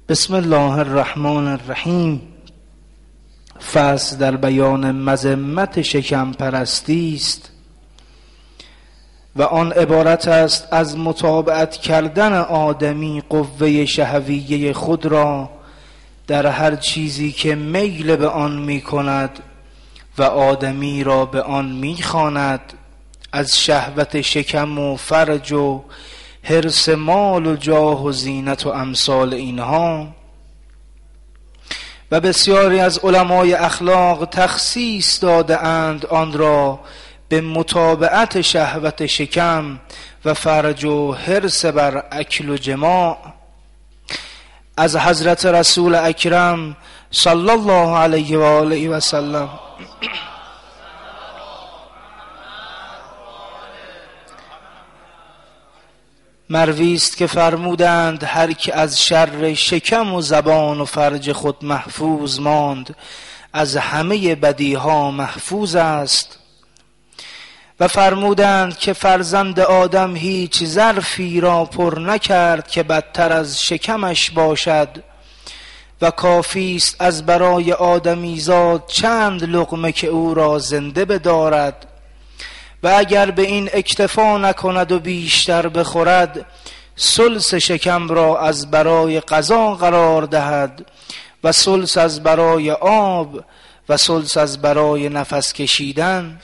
بسم الله الرحمن الرحیم. فصل در بیان مذمت شکم پرستی است و آن عبارت است از متابعت کردن آدمی قوه شهویه خود را در هر چیزی که میل به آن می کند و آدمی را به آن می خواند، از شهوت شکم و فرج و حرص مال و جاه و زینت و امثال اینها. و بسیاری از علمای اخلاق تخصیص داده اند آن را به متابعت شهوت شکم و فرج و حرص بر اکل و جماع. از حضرت رسول اکرم صلی الله علیه و آله و سلم مروی است که فرمودند هر که از شر شکم و زبان و فرج خود محفوظ ماند از همه بدیها محفوظ است. و فرمودند که فرزند آدم هیچ ظرفی را پر نکرد که بدتر از شکمش باشد و کافی است از برای آدمیزاد چند لقمه که او را زنده بدارد و اگر به این اکتفا نکند و بیشتر بخورد ثلث شکم را از برای غذا قرار دهد و ثلث از برای آب و ثلث از برای نفس کشیدن.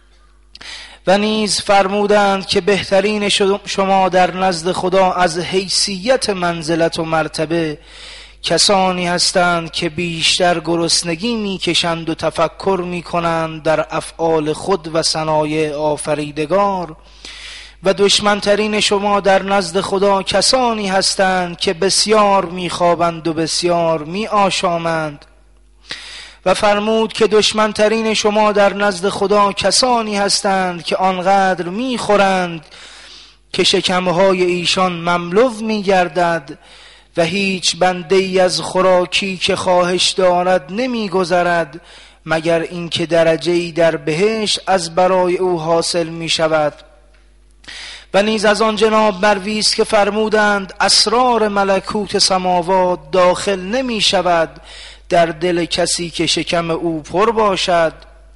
و نیز فرمودند که بهترین شما در نزد خدا از حیثیت منزلت و مرتبه کسانی هستند که بیشتر گرسنگی میکشند و تفکر میکنند در افعال خود و صنایع آفریدگار. و دشمنترین شما در نزد خدا کسانی هستند که بسیار میخوابند و بسیار میآشامند. و فرمود که دشمنترین شما در نزد خدا کسانی هستند که آنقدر میخورند که شکمهای ایشان مملو میگردد و هیچ بنده ای از خوراکی که خواهش دارد نمیگذرد مگر اینکه درجه‌ای در بهشت از برای او حاصل می شود. و نیز از آن جناب مروی است که فرمودند اسرار ملکوت سماوات داخل نمی شود در دل کسی که شکم او پر باشد.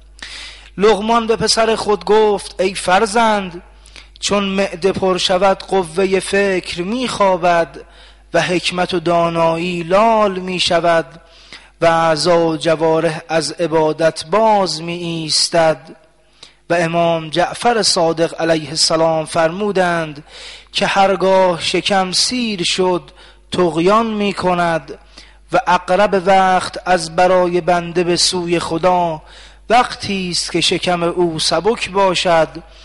لقمان به پسر خود گفت ای فرزند، چون معده پر شود قوه فکر می خوابد و حکمت و دانایی لال می شود و اعضا و جوارح از عبادت باز می ایستد. و امام جعفر صادق علیه السلام فرمودند که هرگاه شکم سیر شد طغیان می کند و اقرب وقت از برای بنده به سوی خدا وقتی است که شکم او سبک باشد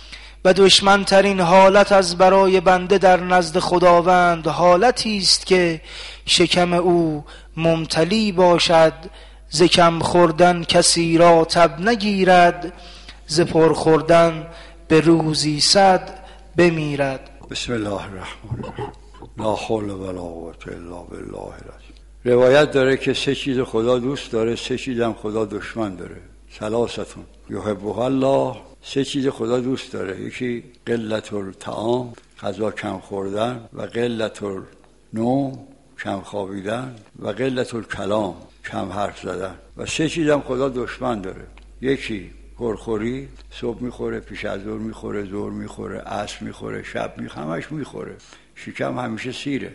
و دشمنترین حالت از برای بنده در نزد خداوند حالتی است که شکم او ممتلی باشد. ز کم خوردن کسی را تب نگیرد، ز پر خوردن به روزی 100 بمیرد. بسم الله الرحمن الرحیم. لا حول ولا قوة الا بالله العظیم. روایت داره که 3 چیز خدا دوست داره، 3 چیز هم خدا دشمن داره. ثلاثتون یحبها الله. 3 چیز خدا دوست داره، یکی قلت الطعام، غذا کم خوردن، و قلت النوم، کم خوابیدن، و قلت الکلام، کم حرف زدن. و 3 چیز هم خدا دشمن داره، یکی پرخوری، صبح میخوره، پیش از ظهر میخوره، ظهر میخوره، عصر میخوره، شب همش میخوره، شکم همیشه سیره.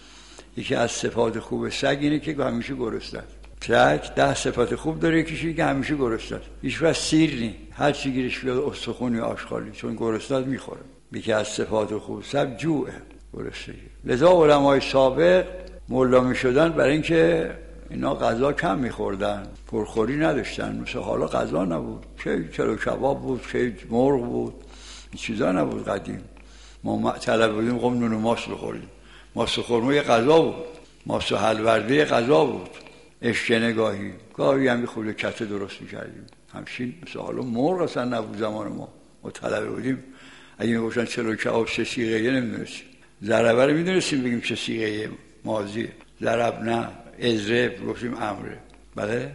یکی از صفات خوب سگ اینه که همیشه گرسنه. سگ 10 صفت خوب داره، یکیش که همیشه گرسنه است، هیچ وقت سیر نی، هر چی گیرش بیاد استخونی آشغالی، چون گرسنه است میخوره. یکی از صفات خوب سگ جوعه، گرسنگی. لذا علمای سابق مولا میشدن برای اینکه اینا غذا کم میخوردن، پرخوری نداشتن. مثل حالا غذا نبود، چه چلو کباب بود، چه مرغ بود، این چیزا نبود. قدیم ما طلب بودیم قم نون و ماست بخوریم، ماست خرما یه غذا بود، ماست و حلورده یه غذا بود، اشکنه گاهی هم خورده کته درست میکردیم. همچین مثل حالا مرغ اصلا نبود زمان ما طلب بودیم. اگه میگوشن چلو کباب 3 سیغه نمیدونستیم، ضربه رو میدونستیم بگیم چه سیغه ماضیه، ضرب نه، اضرب گفتیم امره. بله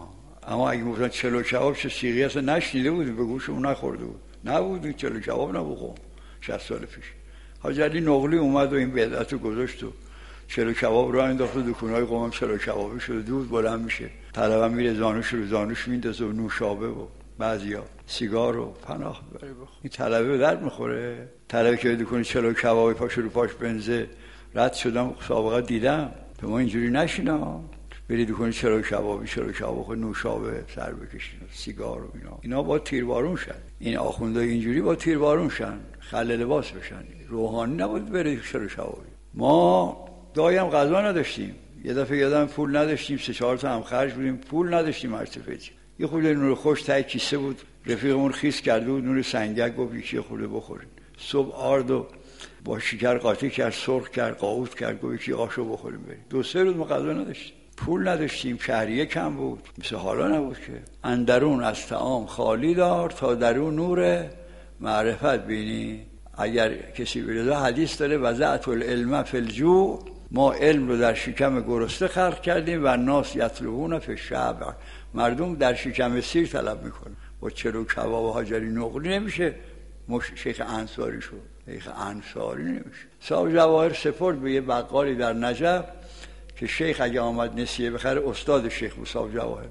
اما اگه میگفتن چلو کباب چه سیغه اصلا نشنیده بودیم، به گوشمون نخورده بود، نبود چلو کباب نبود. 60 سال پیش حاجی علی نقلی اومد و این بدعت رو گذاشت و چلو کباب رو انداخت و دکونای قوم چلو کبابی شده، دود بلند میشه، طلبه میره زانوش رو زانوش میندازه و نوشابه و بعضیا سیگار رو پناه ببره بخور. این طلبه به درد میخوره؟ طلبه که دکون چلو کبابی پاش رو پاش بنزه رد شدم سابقه دیدم، به ما اینجوری نشینم برید دکون چلو کباب نوشابه سر بکشین سیگار و اینا با تیربارون شن. این آخوندای اینجوری با تیربارون شن، خل لباس بشن. روحانی نبود برید چلو کبابی. ما دایم غذا نداشتیم، یه دفعه یادم پول نداشتیم، 3-4 تا هم خرج بودیم، پول نداشتیم ارتفاعی. یه خورده نور خوش تای کیسه بود، رفیقمون خیس کرده بود نور سنگک، گفت یکی خورده بخورین. صبح آرد و با شکر قاطی کرد، سرخ کرد، قاوت کرد، گفت یکی آشو بخوریم بریم. 2-3 روز ما غذا نداشتیم، پول نداشتیم، شهریه کم بود، مثل حالا نبود که اندرون از طعام خالی دار تا درون نور معرفت بینی. اگر کسی بریده حدیث داره وضعت العلم فی الجوع، ما علم رو در شکم گرسنه خلق کردیم و ناس یطلبون فی الشبع، مردم در شکم سیر طلب میکنن. با چلو کباب و حاجری نقلی نمیشه شیخ انصاری شد، شیخ انصاری نمیشه. صاحب جواهر سپرد به یه بقالی در نجف که شیخ اگه آمد نسیه بخره، استاد شیخ بود صاحب جواهر.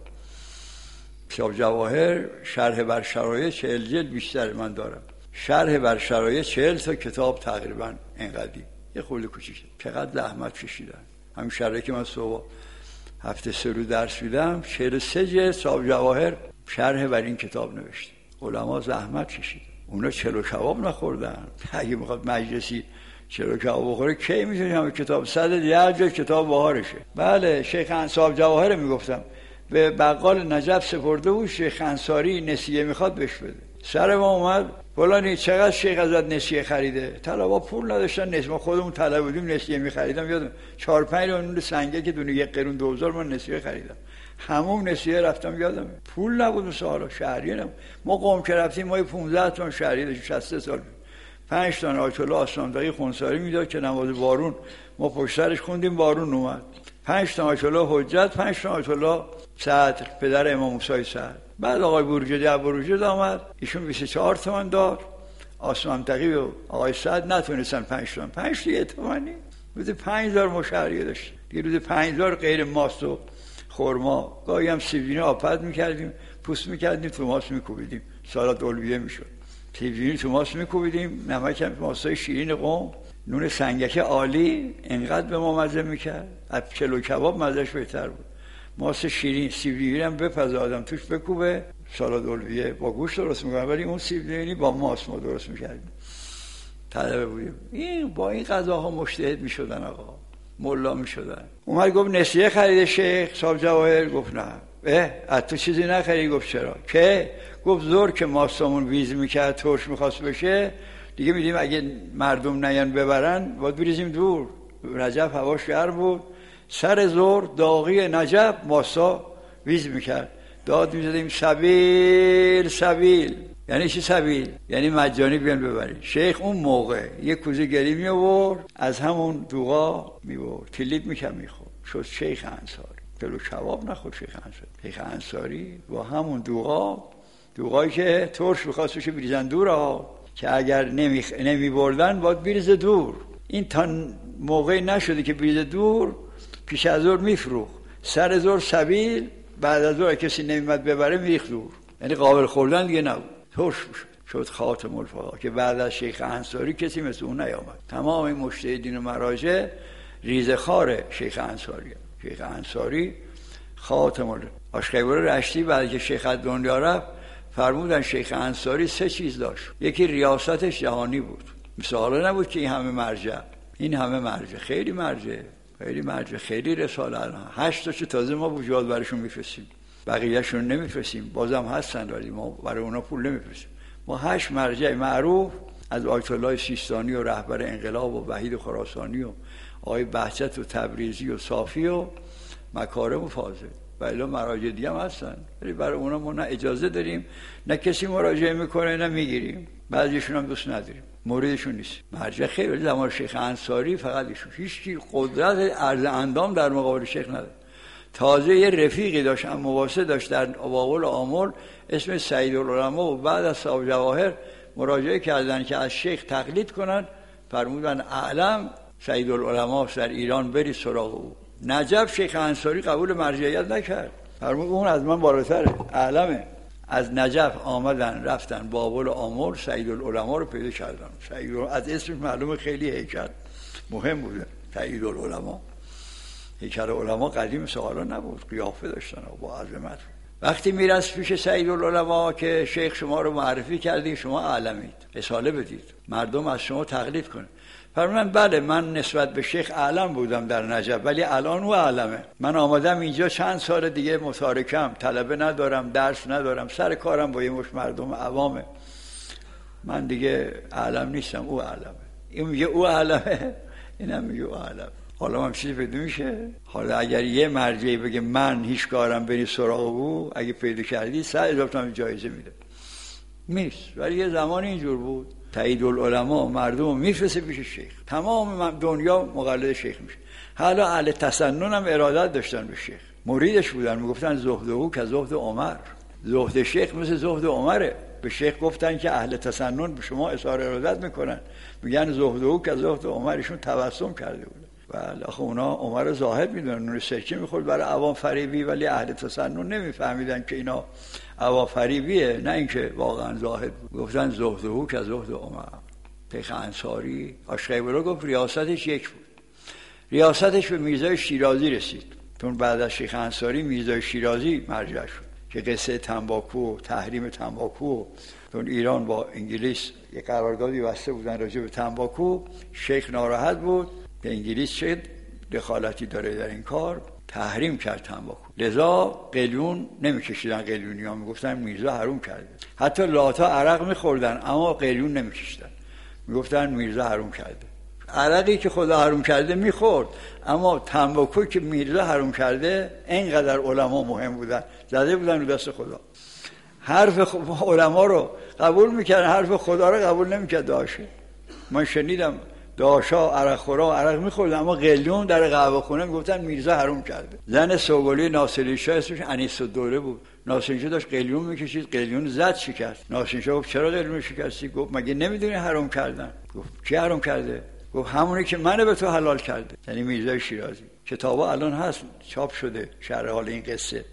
صاحب جواهر شرح بر شرایط 40 جلد بیشتر من دارم، شرح بر شرایط 40 تا کتاب تقریبا اینقدی، یه خورده کوچیکه. چقدر زحمت کشیدن. همین شرحی که من صبح هفته 3 روز درس میدم 43 جلد صاحب جواهر شرح بر این کتاب نوشته. علما زحمت کشیدن، اونا چلو کباب نخوردن. اگه میخواد مجلسی چلو کباب بخوره کی میتونه همه کتاب 110 جلد کتاب بهارشه. بله شیخ صاحب جواهر میگفتم به بقال نجف سپرده بود، شیخ انصاری نسیه میخواد بهش بده. سر ما اومد فلانی چقدر شیخ ازت نسیه خریده؟ طلبا پول نداشتن، نسیه ما خودمون طلب بودیم نسیه میخریدم، یادم 4-5 نون سنگه که دونه 1 قرون 2000 من نسیه خریدم، همون نسیه رفتم یادم. پول نبود مثل حالا، شهریه نبود. ما قوم که رفتیم ما 15 تومن شهریه داشتیم، 63 سال بود. 5 تا آیت الله آسمانبقی خونساری میداد که نماز بارون ما پشت سرش خوندیم، بارون اومد. 5 تا آیت الله حجت، 5 تا آیت الله صدر پدر امام موسی صدر. بعد آقای بروجردی ابروجرد آمد، ایشون 24 تومن داد. آسمانبقی و آقای صدر نتونستن 5 تومن، 5 تا تومانی روز 5000 مشاهریه داشت. یه روز 5000 غیر ماست و خرما، گاهی هم سیبزمینی آبپز میکردیم، پوست میکردیم تو ماست میکوبیدیم، سالاد اولویه میشد. سیبزمینی تو ماست میکوبیدیم، نمک هم ماستای شیرین قم، نون سنگک عالی، انقدر به ما مزه میکرد. از چلو کباب مزهش بهتر بود. ماست شیرین، سیبزمینی هم بپز آدم توش بکوبه، سالاد اولویه با گوشت درست میکنه، ولی اون سیبزمینی با ماست ما درست میکردیم. طلبه بودیم. این با این غذاها مجتهد میشدن آقا، ملا میشدن. اومد گفت نسیه خریده شیخ صاحب جواهر؟ گفت نه. از تو چیزی نخری؟ گفت چرا؟ که گفت زور که ماستامون ویز میکرد ترش میخواست بشه دیگه، میدیم اگه مردم نیان ببرن باید بریزیم دور. رجب هواش گرم بود، سر زور داغی نجف ماستا ویز میکرد، داد میزدیم سبیل سبیل. یعنی چی سبیل؟ یعنی مجانی بیان ببرین. شیخ اون موقع یک کوزه گری می آورد، از همون دوغا می آورد، کلید میکرد میخورد، شد شیخ انصاری. چلو کباب نخورد شیخ انصاری. شیخ انصاری با همون دوغایی که ترش می‌خواست بشه بریزن دور ها، که اگر نمی بردن باید بریزه دور. این تا موقعی نشده که بریزه دور، پیش از ظهر میفروخت، سر ظهر سبیل، بعد از ظهر کسی نمی‌اومد ببره میریخت دور، یعنی قابل خوردن دیگه نبود، ترش شد خاتم الفقها. که بعد از شیخ انصاری کسی مثل اون نیامد. تمام این مجتهدین و مراجع ریزه‌خوار شیخ انصاری. شیخ انصاری خاتم آشقیبر رشتی بعد که شیخ از دنیا رفت فرمودن شیخ انصاری 3 چیز داشت. یکی ریاستش جهانی بود، مثل حالا نبود که این همه مرجع، خیلی مرجع، خیلی رساله. الان 8 تا تازه ما بوجهاد برشون میفرستیم، بقیه‌شون نمیفرستیم، بازم هستن ولی ما برای اونا پول نمیفرستیم. ما 8 مرجع معروف از آیت الله سیستانی و رهبر انقلاب و وحید خراسانی و آقای بهجت و تبریزی و صافی و مکارم و فاضل و الی مراجع دیگه هم هستن، ولی برای اونا ما نه اجازه داریم، نه کسی مراجعه میکنه، نه میگیریم. بعضیشون هم دوست نداریم، موردشون نیست. مرجع خیلی زمان شیخ انصاری فقط ایشون، هیچ قدرت عرض اندام در مقابل شیخ نداره. تازه یه رفیقی داشت، هم مواسط داشت در آواول آمل، اسم سید العلماء، و بعد از صاحب جواهر مراجعه کردن که از شیخ تقلید کنن، فرمودن اعلم سیدالعلما در ایران بری سراغ او. نجف شیخ انصاری قبول مرجعیت نکرد، فرمود اون از من بالاتره، اعلمه. از نجف آمدن رفتن بابل و آمل، سیدالعلما رو پیدا کردن. از اسمش معلومه خیلی هیکل مهم بوده. سیدالعلما، هیکل علما قدیم سوالا نبود، قیافه داشتن و با عظمت. وقتی میرس پیش سیدالعلما که شیخ شما رو معرفی کردی، شما اعلمید، رساله بدید، مردم از شما تقلید کنه. فرمودن بله من نسبت به شیخ اعلم بودم در نجف، ولی الان او اعلمه. من آمدم اینجا چند سال دیگه متارکم، طلبه ندارم، درس ندارم، سر کارم با یه مش مردم عوامه، من دیگه اعلم نیستم، او اعلمه. این میگه او اعلمه، اینم میگه او اعلمه. حالا هم چیزی پیدا میشه؟ حالا اگر یه مرجعی بگه من هیچ کارم بری سراغ او، اگه پیدا کردی 100,000 تومان جایزه میده. نیست. ولی یه زمان اینجور بود، سیدالعلما مردم میفرسته پیش شیخ، تمام دنیا مقلد شیخ میشه. حالا اهل تسنن هم ارادت داشتن به شیخ، مریدش بودن، میگفتن زهده که زهد عمر، زهد شیخ مثل زهد عمره. به شیخ گفتن که اهل تسنن به شما اظهار ارادت میکنن، میگن زهده که زهد عمر. ایشون تبسم کرده بود. بله آخه اونا عمر زاهد میدونن، نور سرکه میخورد برای عوام فریبی، ولی اهل تسنن نمیفهمیدن که اینا عوام فریبیه، نه اینکه واقعا زاهد بود. گفتن زهده که زهد عمر. شیخ انصاری آشقیبرا گفت ریاستش یک بود، ریاستش به میرزای شیرازی رسید، چون بعد از شیخ انصاری میرزای شیرازی مرجع شد که قصه تنباکو، تحریم تنباکو، چون ایران با انگلیس یک قراردادی بسته بودن راجع به تنباکو، شیخ ناراحت بود که انگلیس چه دخالتی داره در این کار، تحریم کرد تنباکو. لذا قلیون نمیکشیدن، قلیونی ها میگفتن میرزا حروم کرده. حتی لاتا عرق میخوردن اما قلیون نمیکشیدن، میگفتن میرزا حروم کرده. عرقی که خدا حروم کرده میخورد، اما تنباکوی که میرزا حروم کرده اینقدر علما مهم بودن، زده بودن رو دست خدا. حرف علما رو قبول میکردن، حرف خدا رو قبول نمیکرد. داشه من شنیدم داشا عرق خورا عرق میخوردن، اما قلیون در قهوه خونه میگفتن میرزا حروم کرده. زن سوگلی ناصری شاه اسمش انیس‌الدوله بود، ناصری شاه داشت قلیون میکشید، قلیون زد شکست. ناصری شاه گفت چرا قلیون شکستی؟ گفت مگه نمیدونی حرام کردن؟ گفت کی حرام کرده؟ گفت همونی که منو به تو حلال کرده، یعنی میرزای شیرازی. کتابا الان هست چاپ شده شرح حال این قصه.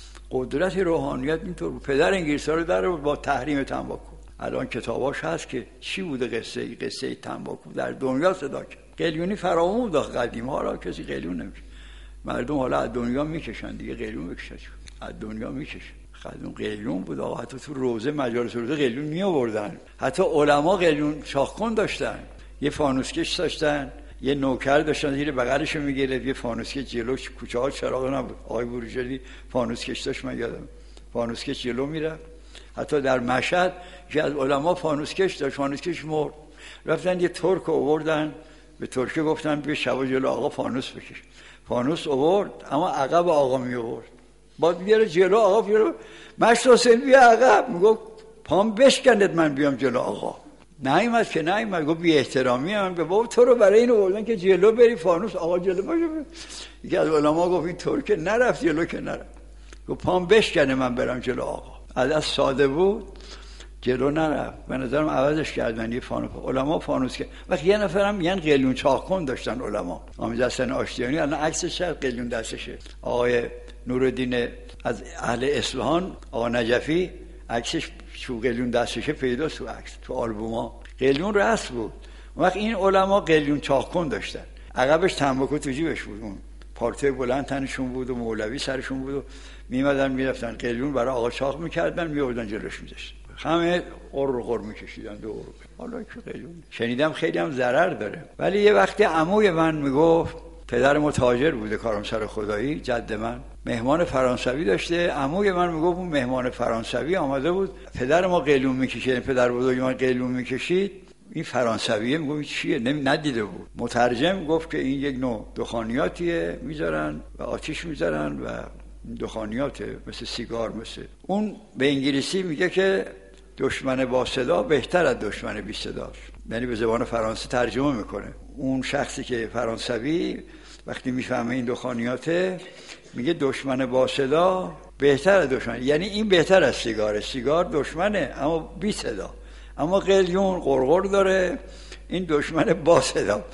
قدرت روحانیت اینطور بود. پدر انگلیس‌ها رو در با تحریم تنباکو. الان کتاباش هست که چی بوده قصه تنباکو در دنیا صدا کرد. قلیونی فراموش داشت قدیم، حالا کسی قلیون نمیشه. مردم حالا از دنیا میکشن دیگه، قلیون بکشن، از دنیا میکشن. قدیم قلیون بود آقا، حتی تو روزه مجالس روزه قلیون می آوردن. حتی علما قلیون چاخکن داشتن، یه فانوسکش داشتن، یه نوکر داشتن زیر بغلش میگرفت، یه فانوسکش جلو، کوچه ها چراغ نبود. آقای بروجردی فانوسکش داشت، من یادم فانوسکش جلو میرفت. حتی در مشهد که از علما فانوسکش داشت، فانوسکش مرد، رفتن یه ترک آوردن، به ترکه گفتن بیا شبا جلو آقا فانوس بکش. فانوس آورد اما عقب آقا می آورد، بعد بیاره جلو آقا، بیاره مشت حسین بیا عقب، میگفت پام بشکند من بیام جلو آقا. نایمد که نایمد، گفت بی احترامی هم به بابا، تو رو برای این آوردن که جلو بری فانوس آقا جلو باشه. یکی از علما گفت این ترکه نرفت جلو که نرفت، گفت پام بشکنه من برم جلو آقا. از ساده بود جلو نرفت. به نظرم عوضش کردن یه فانوس. علما فانوس که وقتی یه نفرم میگن قلیون چاخکن داشتن علما. آمیز حسن آشتیانی الان عکسش قلیون دستشه. آقای نورالدین از اهل اصفهان، آقا نجفی، عکسش تو قلیون دستشه پیداست تو عکس، تو آلبوما. قلیون رأس بود. وقتی این علما قلیون چاخکن داشتن، عقبش تنباکو تو جیبش بود، اون پارته بلند تنشون بود و مولوی سرشون بود و میمدن میرفتن قلیون برای آقا چاخ میکردن، میآوردن جلوش میذاشتن، همه قر میکشیدن دور. حالا که قلیون شنیدم خیلی هم ضرر داره. ولی یه وقتی عموی من میگفت، پدر متاجر بوده کارمسر خدایی، جد من مهمان فرانسوی داشته، عموی من میگفت اون مهمان فرانسوی آمده بود، پدر ما قلیون میکشید، پدر بزرگ من قلیون میکشید، این فرانسویه میگفت چیه؟ ندیده بود. مترجم گفت که این یک نوع دخانیاتیه میذارن و آتیش میذارن و دخانیاته، مثل سیگار. مثل اون به انگلیسی میگه که دشمن با صدا بهتر از دشمن بی صداست، یعنی به زبان فرانسه ترجمه میکنه. اون شخصی که فرانسوی وقتی میفهمه این دخانیاته میگه دشمن با صدا بهتر از دشمن، یعنی این بهتر از سیگاره. سیگار دشمنه اما بی صدا، اما قلیون قرقر داره، این دشمن با صدا.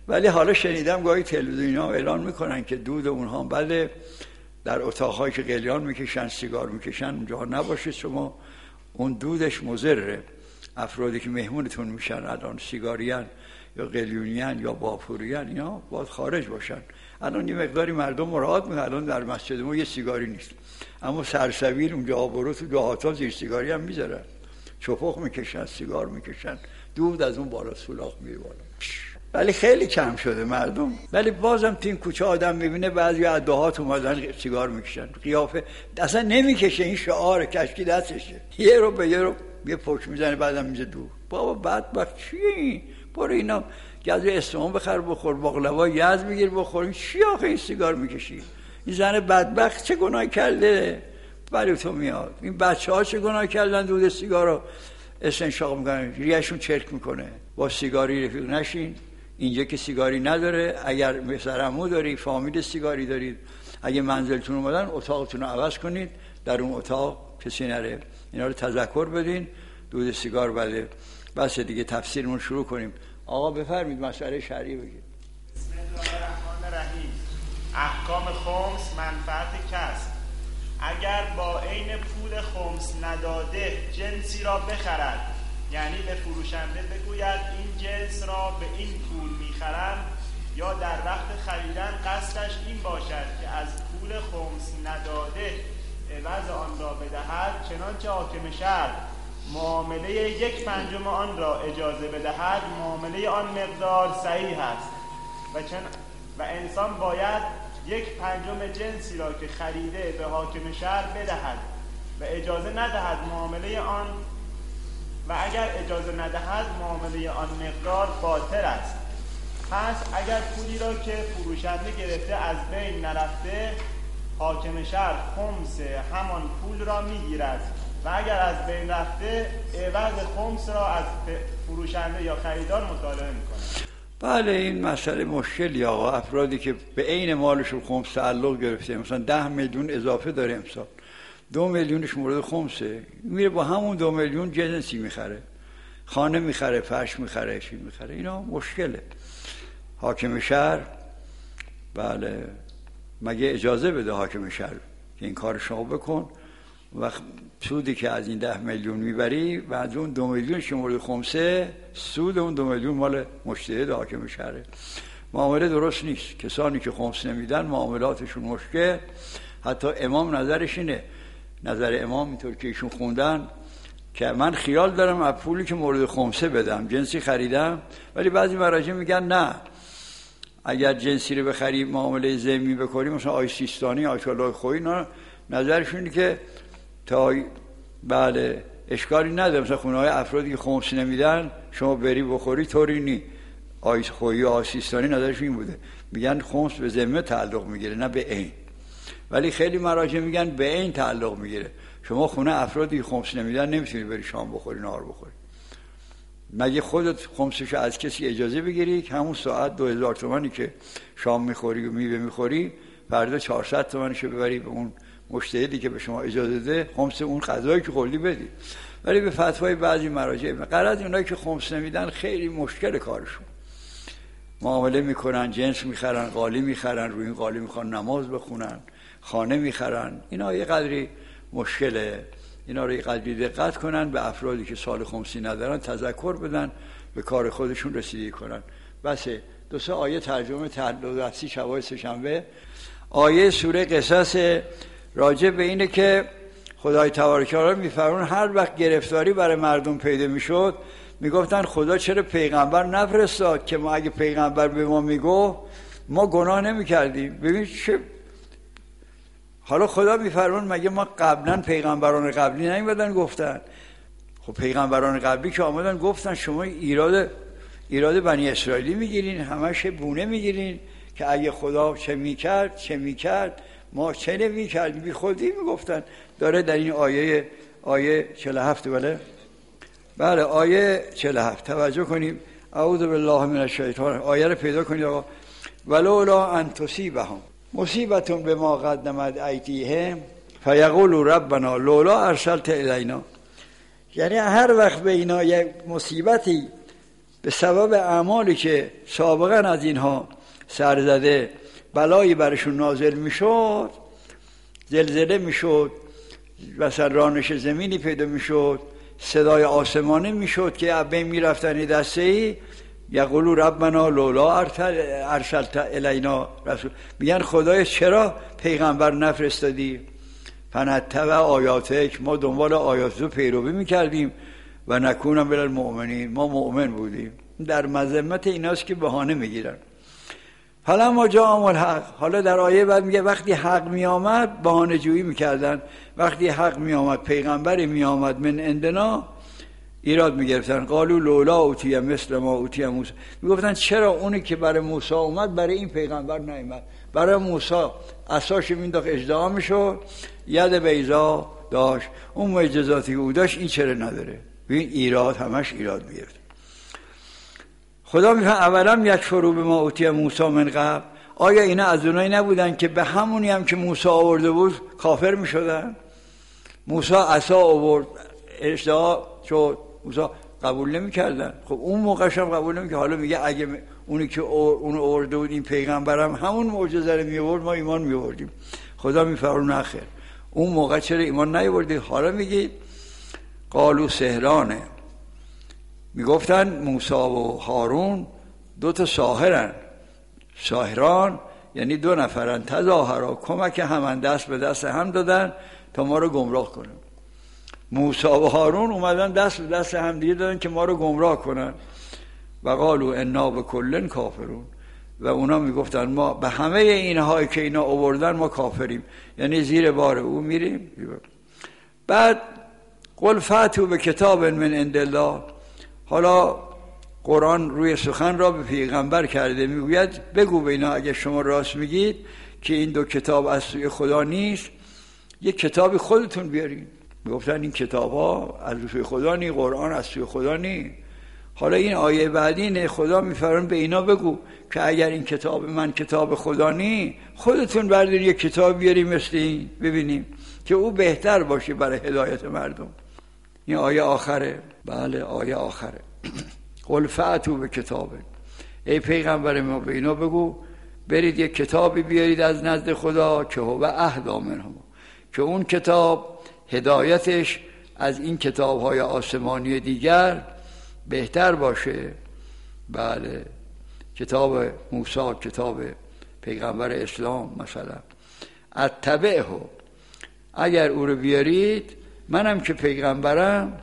ولی حالا شنیدم گاهی تلویزیون‌ها اعلان میکنن که دود اونها بله در اتاق‌هایی که قلیان میکشن سیگار میکشن اونجا نباشه شما، اون دودش مضره. افرادی که مهمونتون میشن الان سیگاریان یا قلیونیان یا باپوریان اینا باید خارج باشن. الان یه مقداری مردم مراعات میکنن، الان در مسجد ما یه سیگاری نیست، اما سرسبیل اونجا آبرو تو دهاتا زیر سیگاری هم میذارن، چپخ میکشن سیگار میکشن، دود از اون بالا سولاخ میره بالا. ولی خیلی کم شده مردم، ولی بازم تو این کوچه آدم میبینه بعضی از دهات اومدن سیگار میکشن، قیافه اصلا نمیکشه، این شعار کشکی دستشه، یه رو به یه پوچ میزنه بعدم میزه دور. بابا بدبخت چیه این؟ برو اینا گز اصفهان بخر بخور، باقلوا یزد بگیر بخور، چی آخه این سیگار میکشی؟ این زن بدبخت چه گناه کرده؟ برای تو میاد. این بچه‌ها چه گناه کردن دود سیگار رو استنشاق میکنن، ریهشون چرک میکنه. با سیگاری رفیق نشین. اینجا که سیگاری نداره، اگر پسرعمو داری، فامیل سیگاری دارید، اگه منزلتون اومدن اتاقتون رو عوض کنید، در اون اتاق کسی نره. اینا رو تذکر بدین. دود سیگار بده. بس دیگه تفسیرمون شروع کنیم. آقا بفرمید مسئله شرعی بگید. بسم الله الرحمن الرحیم. احکام خمس منفعت کسب. اگر با عین پول خمس نداده جنسی را بخرد، یعنی به فروشنده بگوید این جنس را به این پول میخرم، یا در وقت خریدن قصدش این باشد که از پول خمس نداده عوض آن را بدهد، چنانچه حاکم شهر معامله 1/5 آن را اجازه بدهد، معامله آن مقدار صحیح است و انسان باید 1/5 جنسی را که خریده به حاکم شهر بدهد و اجازه ندهد معامله آن، و اگر اجازه ندهد معامله آن مقدار باطل است. پس اگر پولی را که فروشنده گرفته از بین نرفته، حاکم شهر خمس همان پول را میگیرد و اگر از بین رفته عوض خمس را از فروشنده یا خریدار مطالبه میکنه. بله این مسئله مشکلی آقا. افرادی که به عین مالشون خمس تعلق گرفته، مثلا 10 میلیون اضافه داره امسال، 2 میلیونش مورد خمسه، میره با همون 2 میلیون جنسی میخره، خانه میخره، فرش میخره، چی میخره. اینا مشکله. حاکم شهر بله مگه اجازه بده حاکم شهر که این کار شما بکن، و سودی که از این 10 میلیون میبری و از اون 2 میلیونش مورد خمسه، سود اون 2 میلیون مال مجتهد حاکم شهره. معامله درست نیست. کسانی که خمس نمیدن معاملاتشون مشکل. حتی امام نظرش اینه، نظر امام اینطور که ایشون خوندن، که من خیال دارم از پولی که مورد خمسه بدم جنسی خریدم، ولی بعضی مراجع میگن نه، اگر جنسی رو بخری معامله ضمنی بکنی، مثلا آی سیستانی، آیت الله خویی، نه نظرشون اینه که تا بله اشکالی نداره. مثلا خونه های افرادی که خمس نمیدن شما بری بخوری طوری نی. آیت خویی و آی سیستانی نظرشون این بوده، میگن خمس به ذمه تعلق میگیره نه به عین. ولی خیلی مراجع میگن به عین تعلق میگیره. شما خونه افرادی که خمس نمیدن نمیتونی بری شام بخوری، نهار بخوری، مگه خودت خمسشو از کسی اجازه بگیری که همون ساعت 2000 تومانی که شام میخوری و میوه میخوری فردا 400 تومانشو ببری به اون مجتهدی که به شما اجازه ده، خمس اون غذایی که خوردی بدی. ولی به فتوای بعضی مراجع غرض اونایی که خمس نمیدن خیلی مشکل کارشون، معامله میکنن، جنس میخرن، قالی میخرن، روی این قالی میخوان نماز بخونن، خانه میخرن. اینا یه قدری مشکله. اینا رو یه قدری دقت کنن، به افرادی که سال خمسی ندارن تذکر بدن، به کار خودشون رسیدگی کنن. بس 2-3 آیه ترجمه تحلیل شبای سه‌شنبه. آیه سوره قصص راجع به اینه که خدای تبارک و تعالی میفرمون هر وقت گرفتاری برای مردم پیدا میشد میگفتن خدا چرا پیغمبر نفرستاد که ما اگه پیغمبر به ما میگفت ما گناه نمیکردیم. ببین چه حالا خدا میفرمون مگه ما قبلا پیغمبران قبلی نیومدن گفتن؟ خب پیغمبران قبلی که آمدن گفتن شما ایراد بنی اسرائیلی میگیرین، همش بونه میگیرین که اگه خدا چه میکرد ما چه نمیکردیم. بی خودی میگفتن. داره در این آیه 47 بله آیه 47 توجه کنیم. اعوذ بالله من الشیطان. آیه رو پیدا کنید آقا. ولولا ان تصیبهم مصیبتون به ما قدمت ایدیهم فیقولوا ربنا لولا ارسلت الینا. یعنی هر وقت به اینا یک مصیبتی به سبب اعمالی که سابقا از اینها سر زده بلایی برشون نازل میشد، زلزله میشد، مثلا رانش زمینی پیدا میشد، صدای آسمانی میشد که ابین میرفتن دسته‌ای یقولو ربنا لولا ارسلت الینا رسول، میگن خدای چرا پیغمبر نفرستادی؟ فنتبع آیاتک، ما دنبال آیاتو پیروی میکردیم و نکونم من المؤمنین، ما مؤمن بودیم. در مذمت ایناست که بهانه میگیرن. فلما جاءهم الحق، حالا در آیه بعد میگه وقتی حق میآمد بهانه جویی میکردن، وقتی حق میآمد پیغمبری میآمد من عندنا ایراد میگرفتن. قالوا لولا اوتی مثل ما اوتی موسی، میگفتن چرا اونی که برای موسی اومد برای این پیغمبر نیامد؟ برای موسی عصاش مینداخت اژدها میشد، ید بیضا داشت، اون معجزاتی که او داشت این چرا نداره؟ ببین ایراد همش ایراد میگرفت. خدا میفهم اولم یکفروا بما اوتی موسی من قبل، آیا اینا از اونایی نبودن که به همونی هم که موسی آورده بود کافر میشدن؟ موسی عصا آورد اژدها شد، موسی قبول نمیکردن. خب اون موقعش هم قبول نمیکرد، حالا میگه اگه اونی که اون آورده بود این پیغمبرم همون معجزه رو میآورد ما ایمان میآوردیم. خدا میفرمونه نه خیر، اون موقع چرا ایمان نیاوردید؟ حالا میگید قالوا سحرانه، میگفتن موسی و هارون دو تا ساحرن. ساحران یعنی دو نفرن، تظاهرا کمک هم دست به دست هم دادن تا ما رو گمراه کنن. موسی و هارون اومدن دست به دست هم دیگه دادن که ما رو گمراه کنن. و قالوا انا بکل کافرون، و اونا میگفتن ما به همه اینهایی که اینا آوردن ما کافریم، یعنی زیر بار او میریم. بعد قل فاتوا به کتاب من عند الله، حالا قرآن روی سخن را به پیغمبر کرده، میگوید بگو به اینا اگه شما راست میگید که این دو کتاب از سوی خدا نیست، یک کتابی خودتون بیارین. میگفتن این کتاب ها از سوی خدا نیست، قرآن از سوی خدا نیست. حالا این آیه بعدی نه، خدا میفرماید به اینا بگو که اگر این کتاب من کتاب خدا نیست، خودتون بردارید یک کتاب بیاریم مثل این ببینیم که او بهتر باشه برای هدایت مردم. این آیه آخره. بله آیه آخره. قل فاتوا به کتاب، ای پیغمبر ما به اینا بگو برید یک کتابی بیارید از نزد خدا که هو اهدی منهم، که اون کتاب هدایتش از این کتاب‌های آسمانی دیگر بهتر باشه. بله کتاب موسی، کتاب پیغمبر اسلام مثلا، اتبعه، اگر او رو بیارید منم که پیغمبرم،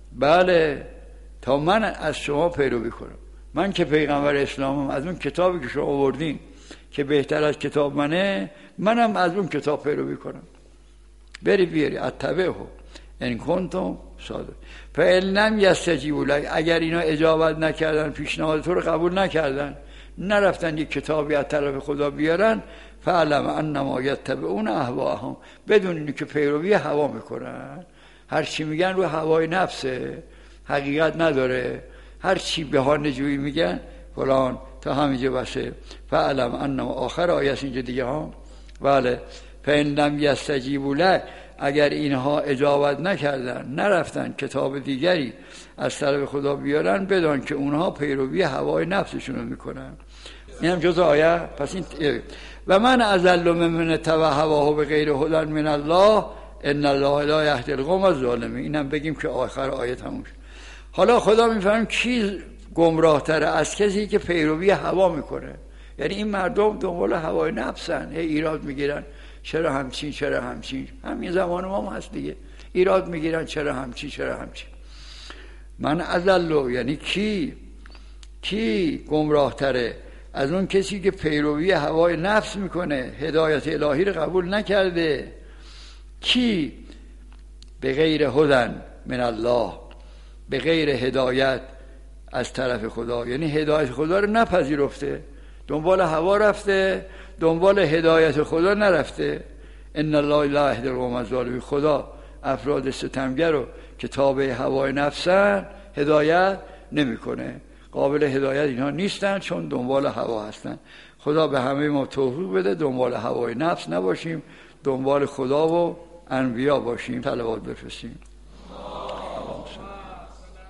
بله تا من از شما پیروی کنم، من که پیغمبر اسلامم، از اون کتابی که شما آوردین که بهتر از کتاب منه، منم از اون کتاب پیروی کنم. بری بیاری اتبعه ان کنتم صادق. فإن لم یستجیبوا لک، اگر اینا اجابت نکردن، پیشنهاد تو رو قبول نکردن، نرفتن یک کتابی از طرف خدا بیارن، فعلم انما یتبعون اهواهم، بدون اینکه که پیروی هوا میکنن، هر چی میگن رو هوای نفسه، حقیقت نداره، هر چی بهانه جویی میگن فلان، تا همینجا بسه. فعلم انما آخر آیه اینجا دیگه ها. بله فإن لم یستجیبوا لک، اگر اینها اجابت نکردن، نرفتن کتاب دیگری از طرف خدا بیارن، بدان که اونها پیروی هوای نفسشون رو میکنن. اینم جز آیه. پس این و من اضل ممن اتبع هواه بغیر هدی من الله ان الله لا یهدی القوم الظالمین. اینم بگیم که آخر آیه تموم شد. حالا خدا میفهمه کی گمراه تره از کسی که پیروی هوا میکنه. یعنی این مردم دنبال هوای نفسن، ایراد میگیرن چرا همچین چرا همچین، همین زمان ما هست دیگه، ایراد میگیرن چرا همچین چرا همچین. من اضل، یعنی کی گمراه تره از اون کسی که پیروی هوای نفس میکنه، هدایت الهی رو قبول نکرده. کی به غیر هدن من الله، به غیر هدایت از طرف خدا، یعنی هدایت خدا رو نپذیرفته، دنبال هوا رفته، دنبال هدایت خدا نرفته. ان الله لا یهدی القوم الظالمین، خدا افراد ستمگر رو که تابع هوای نفسن هدایت نمیکنه، قابل هدایت اینها نیستن چون دنبال هوا هستن. خدا به همه ما توفیق بده دنبال هوای نفس نباشیم، دنبال خدا و انبیا باشیم. صلوات بفرستیم.